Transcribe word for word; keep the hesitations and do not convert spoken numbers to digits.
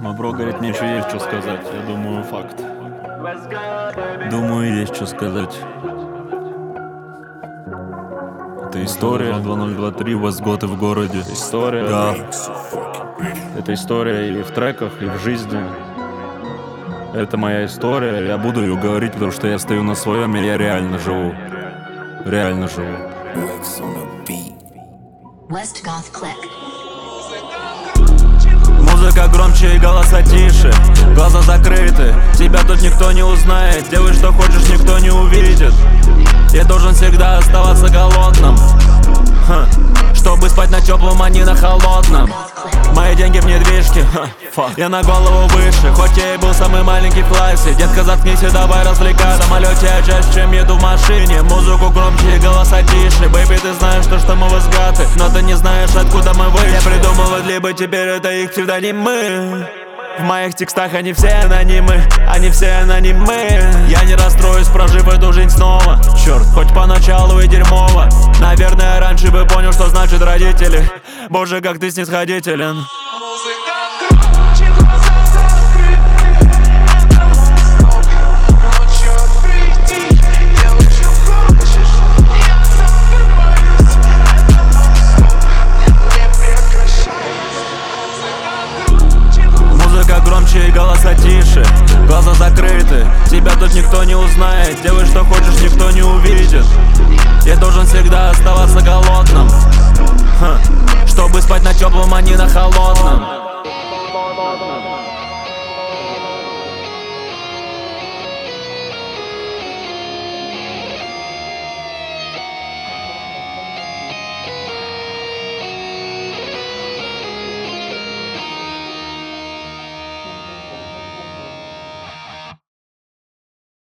Мабро говорит, мне еще есть что сказать. Я думаю, факт. Думаю, есть что сказать. Это история два ноль два три, Востготы в городе. История, да. Это история и в треках, и в жизни. Это моя история, я буду ее говорить, потому что я стою на своем, и я реально живу. Реально живу. Музыка громче и голоса тише, глаза закрыты, тебя тут никто не узнает. Делай что хочешь, никто не увидит. Я должен всегда оставаться голодным, Ха. Чтобы спать на теплом, а не на холодном. Мои деньги в недвижке, Ха. Я на голову выше, хоть я и был самый маленький в классе. Детка, заткнись и давай развлекаться. В самолете я чаще, чем еду в машине. Музыку громче и голоса тише. Бэйби, ты знаешь, то, что мы возгаты, но ты не знаешь, откуда мы вышли. Я придумываю, либо теперь это их псевдонимы. В моих текстах они все анонимы, они все анонимы. Я не расстроюсь, прожив эту жизнь снова. Черт, хоть поначалу и дерьмово. Наверное, раньше бы понял, что значит родители. Боже, как ты снисходителен. Громче и голоса тише, глаза закрыты, тебя тут никто не узнает. Делай что хочешь, никто не увидит. Я должен всегда оставаться голодным, Ха. Чтобы спать на теплом, а не на холодном.